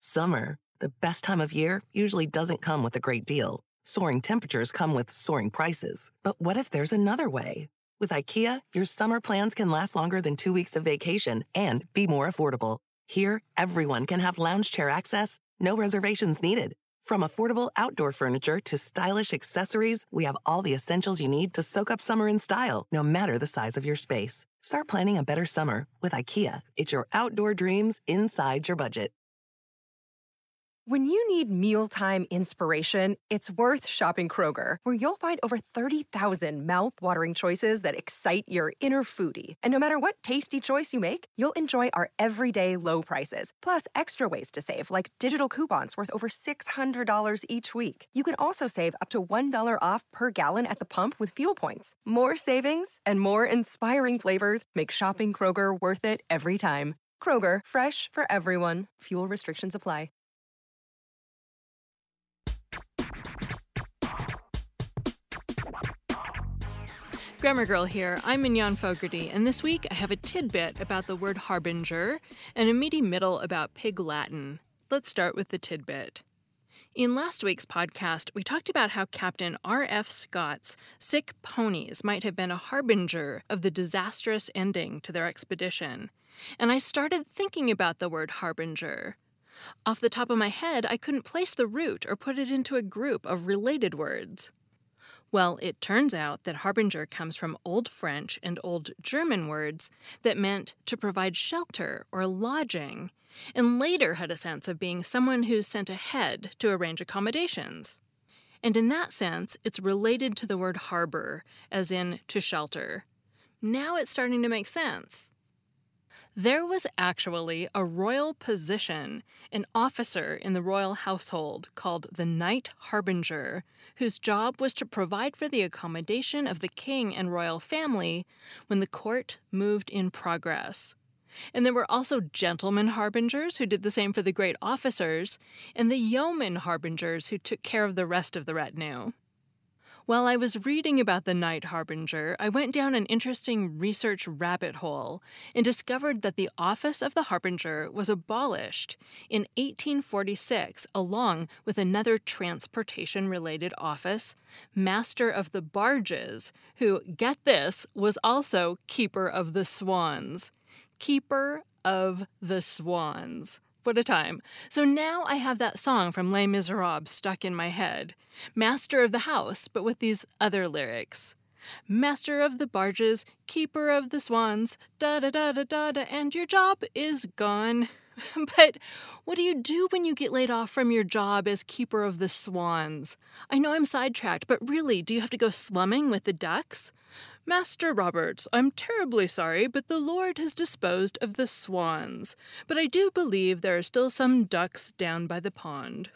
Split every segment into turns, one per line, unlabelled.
Summer, the best time of year, usually doesn't come with a great deal. Soaring temperatures come with soaring prices. But what if there's another way? With IKEA, your summer plans can last longer than 2 weeks of vacation and be more affordable. Here, everyone can have lounge chair access, no reservations needed. From affordable outdoor furniture to stylish accessories, we have all the essentials you need to soak up summer in style, no matter the size of your space. Start planning a better summer with IKEA. It's your outdoor dreams inside your budget.
When you need mealtime inspiration, it's worth shopping Kroger, where you'll find over 30,000 mouth-watering choices that excite your inner foodie. And no matter what tasty choice you make, you'll enjoy our everyday low prices, plus extra ways to save, like digital coupons worth over $600 each week. You can also save up to $1 off per gallon at the pump with fuel points. More savings and more inspiring flavors make shopping Kroger worth it every time. Kroger, fresh for everyone. Fuel restrictions apply.
Grammar Girl here. I'm Mignon Fogarty, and this week I have a tidbit about the word harbinger and a meaty middle about Pig Latin. Let's start with the tidbit. In last week's podcast, we talked about how Captain R.F. Scott's sick ponies might have been a harbinger of the disastrous ending to their expedition, and I started thinking about the word harbinger. Off the top of my head, I couldn't place the root or put it into a group of related words. Well, it turns out that harbinger comes from Old French and Old German words that meant to provide shelter or lodging, and later had a sense of being someone who's sent ahead to arrange accommodations. And in that sense, it's related to the word harbor, as in to shelter. Now it's starting to make sense. There was actually a royal position, an officer in the royal household called the Knight Harbinger, whose job was to provide for the accommodation of the king and royal family when the court moved in progress. And there were also gentlemen harbingers who did the same for the great officers, and the yeoman harbingers who took care of the rest of the retinue. While I was reading about the Knight Harbinger, I went down an interesting research rabbit hole and discovered that the office of the Harbinger was abolished in 1846 along with another transportation-related office, Master of the Barges, who, get this, was also Keeper of the Swans. Keeper of the Swans. What a time. So now I have that song from Les Miserables stuck in my head. Master of the house, but with these other lyrics. Master of the barges, keeper of the swans, da-da-da-da-da-da, and your job is gone. But what do you do when you get laid off from your job as keeper of the swans? I know I'm sidetracked, but really, do you have to go slumming with the ducks? Master Roberts, I'm terribly sorry, but the Lord has disposed of the swans. But I do believe there are still some ducks down by the pond.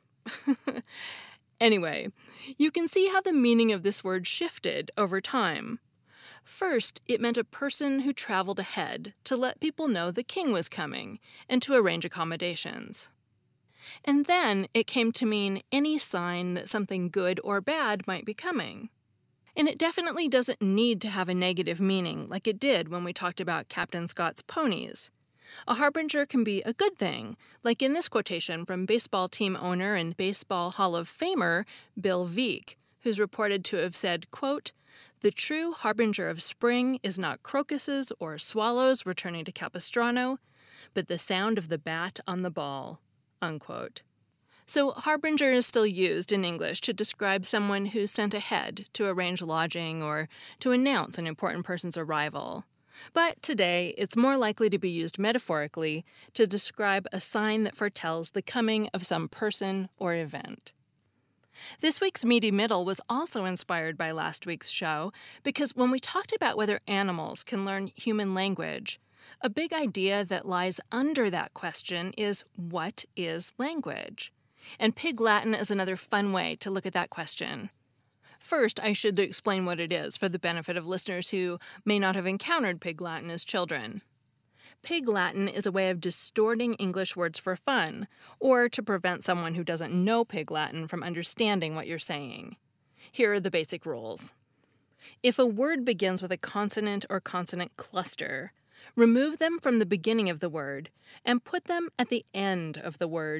Anyway, you can see how the meaning of this word shifted over time. First, it meant a person who traveled ahead to let people know the king was coming and to arrange accommodations. And then it came to mean any sign that something good or bad might be coming. And it definitely doesn't need to have a negative meaning like it did when we talked about Captain Scott's ponies. A harbinger can be a good thing, like in this quotation from baseball team owner and Baseball Hall of Famer Bill Veeck, who's reported to have said, quote, "The true harbinger of spring is not crocuses or swallows returning to Capistrano, but the sound of the bat on the ball," unquote. So harbinger is still used in English to describe someone who's sent ahead to arrange lodging or to announce an important person's arrival. But today, it's more likely to be used metaphorically to describe a sign that foretells the coming of some person or event. This week's Meaty Middle was also inspired by last week's show because when we talked about whether animals can learn human language, a big idea that lies under that question is, what is language? And Pig Latin is another fun way to look at that question. First, I should explain what it is for the benefit of listeners who may not have encountered Pig Latin as children. Pig Latin is a way of distorting English words for fun, or to prevent someone who doesn't know Pig Latin from understanding what you're saying. Here are the basic rules. If a word begins with a consonant or consonant cluster, remove them from the beginning of the word and put them at the end of the word,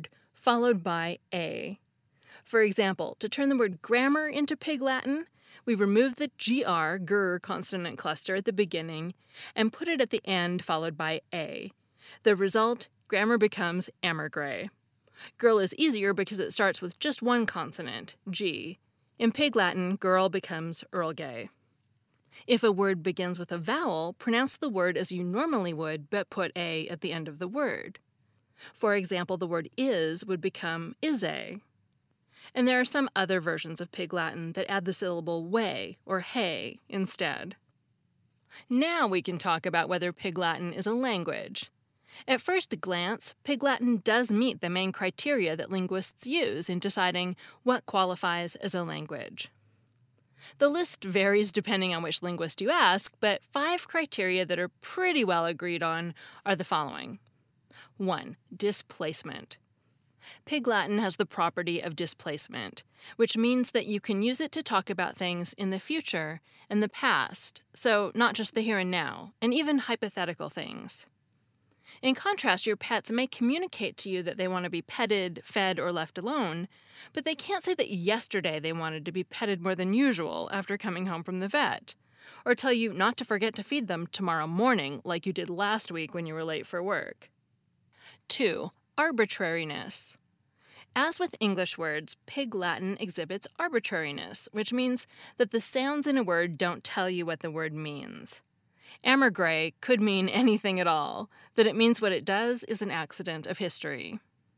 followed by a. For example, to turn the word grammar into Pig Latin, we remove the gr consonant cluster at the beginning and put it at the end followed by a. The result, grammar becomes ambergray. Girl is easier because it starts with just one consonant, g. In Pig Latin, girl becomes earlgay. If a word begins with a vowel, pronounce the word as you normally would, but put a at the end of the word. For example, the word is would become is-a. And there are some other versions of Pig Latin that add the syllable way or hey instead. Now we can talk about whether Pig Latin is a language. At first glance, Pig Latin does meet the main criteria that linguists use in deciding what qualifies as a language. The list varies depending on which linguist you ask, but 5 criteria that are pretty well agreed on are the following. 1. Displacement. Pig Latin has the property of displacement, which means that you can use it to talk about things in the future and the past, so not just the here and now, and even hypothetical things. In contrast, your pets may communicate to you that they want to be petted, fed, or left alone, but they can't say that yesterday they wanted to be petted more than usual after coming home from the vet, or tell you not to forget to feed them tomorrow morning like you did last week when you were late for work. 2. Arbitrariness. As with English words, Pig Latin exhibits arbitrariness, which means that the sounds in a word don't tell you what the word means. Ambergray could mean anything at all. That it means what it does is an accident of history.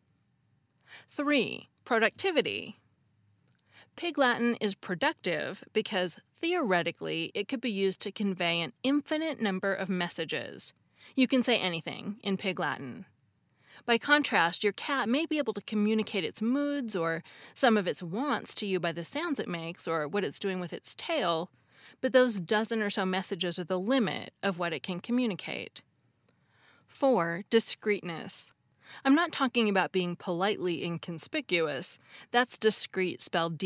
3. Productivity. Pig Latin is productive because, theoretically, it could be used to convey an infinite number of messages. You can say anything in Pig Latin. By contrast, your cat may be able to communicate its moods or some of its wants to you by the sounds it makes or what it's doing with its tail, but those dozen or so messages are the limit of what it can communicate. 4. Discreetness. I'm not talking about being politely inconspicuous. That's discreet spelled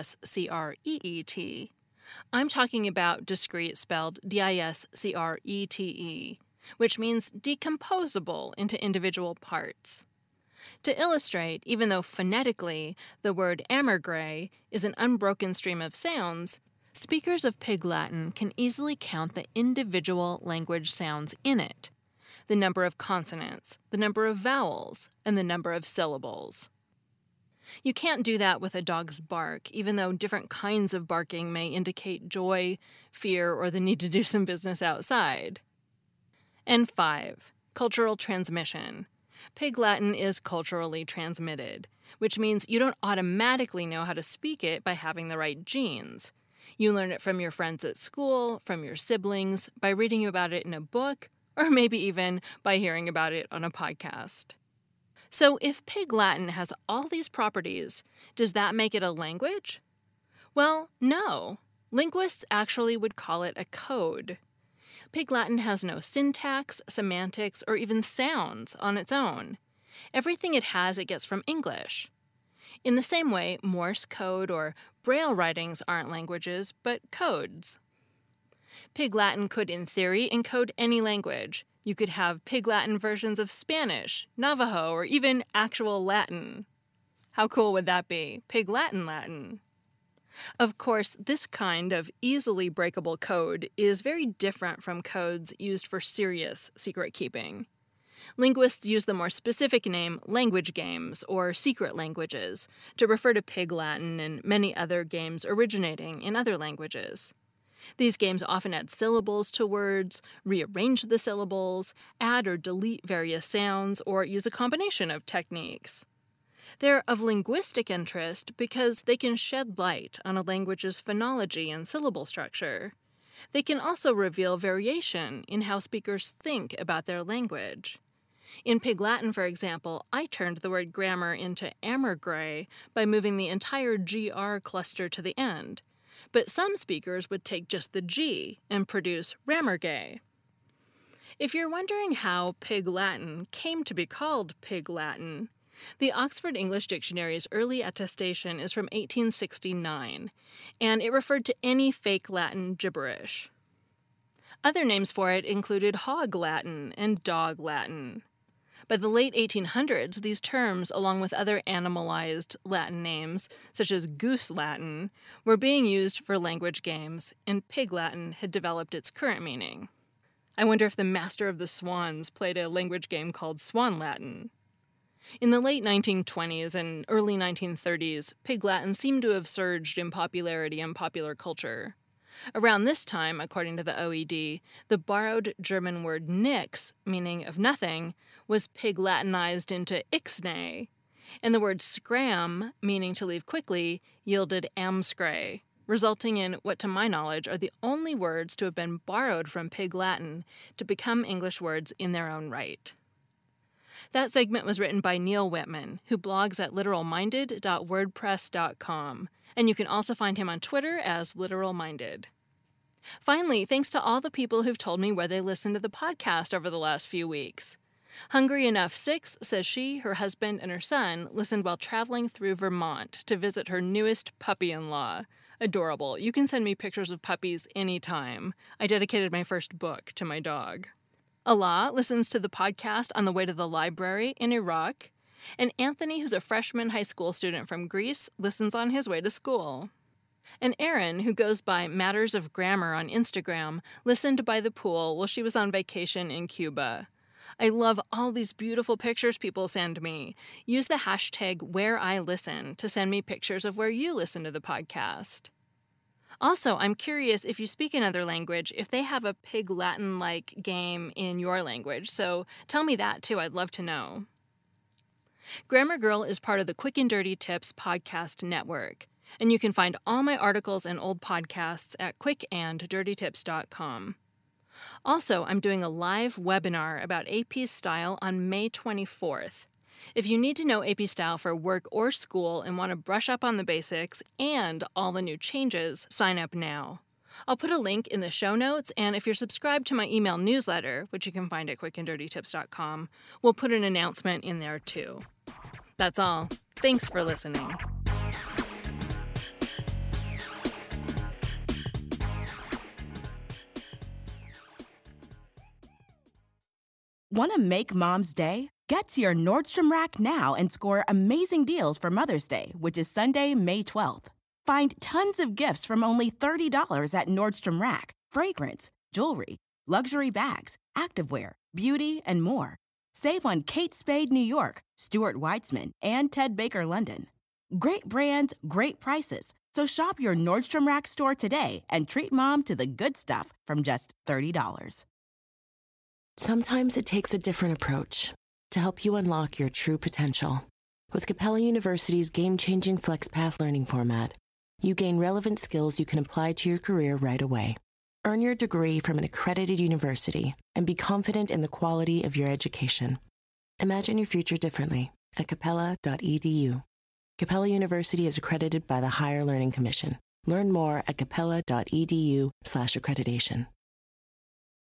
D-I-S-C-R-E-E-T. I'm talking about discreet spelled D-I-S-C-R-E-T-E, which means decomposable into individual parts. To illustrate, even though phonetically the word ambergray is an unbroken stream of sounds, speakers of Pig Latin can easily count the individual language sounds in it, the number of consonants, the number of vowels, and the number of syllables. You can't do that with a dog's bark, even though different kinds of barking may indicate joy, fear, or the need to do some business outside. And 5. Cultural transmission. Pig Latin is culturally transmitted, which means you don't automatically know how to speak it by having the right genes. You learn it from your friends at school, from your siblings, by reading about it in a book, or maybe even by hearing about it on a podcast. So if Pig Latin has all these properties, does that make it a language? Well, no. Linguists actually would call it a code. Pig Latin has no syntax, semantics, or even sounds on its own. Everything it has it gets from English. In the same way, Morse code or Braille writings aren't languages, but codes. Pig Latin could, in theory, encode any language. You could have Pig Latin versions of Spanish, Navajo, or even actual Latin. How cool would that be? Pig Latin Latin. Of course, this kind of easily breakable code is very different from codes used for serious secret keeping. Linguists use the more specific name language games or secret languages to refer to Pig Latin and many other games originating in other languages. These games often add syllables to words, rearrange the syllables, add or delete various sounds, or use a combination of techniques. They're of linguistic interest because they can shed light on a language's phonology and syllable structure. They can also reveal variation in how speakers think about their language. In Pig Latin, for example, I turned the word grammar into ambergray by moving the entire GR cluster to the end, but some speakers would take just the G and produce rammergay. If you're wondering how Pig Latin came to be called Pig Latin, the Oxford English Dictionary's early attestation is from 1869, and it referred to any fake Latin gibberish. Other names for it included hog Latin and dog Latin. By the late 1800s, these terms, along with other animalized Latin names, such as Goose Latin, were being used for language games, and Pig Latin had developed its current meaning. I wonder if the Master of the Swans played a language game called Swan Latin. In the late 1920s and early 1930s, Pig Latin seemed to have surged in popularity in popular culture. Around this time, according to the OED, the borrowed German word nix, meaning of nothing, was Pig Latinized into ixnay, and the word scram, meaning to leave quickly, yielded amscray, resulting in what, to my knowledge, are the only words to have been borrowed from Pig Latin to become English words in their own right. That segment was written by Neil Whitman, who blogs at literalminded.wordpress.com, and you can also find him on Twitter as literalminded. Finally, thanks to all the people who've told me where they listened to the podcast over the last few weeks. Hungry Enough 6 says she, her husband, and her son listened while traveling through Vermont to visit her newest puppy-in-law. Adorable. You can send me pictures of puppies anytime. I dedicated my first book to my dog. Allah listens to the podcast on the way to the library in Iraq. And Anthony, who's a freshman high school student from Greece, listens on his way to school. And Erin, who goes by Matters of Grammar on Instagram, listened by the pool while she was on vacation in Cuba. I love all these beautiful pictures people send me. Use the hashtag #WhereIListen to send me pictures of where you listen to the podcast. Also, I'm curious if you speak another language, if they have a Pig Latin-like game in your language, so tell me that too. I'd love to know. Grammar Girl is part of the Quick and Dirty Tips podcast network, and you can find all my articles and old podcasts at quickanddirtytips.com. Also, I'm doing a live webinar about AP style on May 24th. If you need to know AP style for work or school and want to brush up on the basics and all the new changes, sign up now. I'll put a link in the show notes, and if you're subscribed to my email newsletter, which you can find at quickanddirtytips.com, we'll put an announcement in there too. That's all. Thanks for listening.
Want to make Mom's Day? Get to your Nordstrom Rack now and score amazing deals for Mother's Day, which is Sunday, May 12th. Find tons of gifts from only $30 at Nordstrom Rack. Fragrance, jewelry, luxury bags, activewear, beauty, and more. Save on Kate Spade New York, Stuart Weitzman, and Ted Baker London. Great brands, great prices. So shop your Nordstrom Rack store today and treat Mom to the good stuff from just $30.
Sometimes it takes a different approach to help you unlock your true potential. With Capella University's game-changing FlexPath learning format, you gain relevant skills you can apply to your career right away. Earn your degree from an accredited university and be confident in the quality of your education. Imagine your future differently at capella.edu. Capella University is accredited by the Higher Learning Commission. Learn more at capella.edu/accreditation.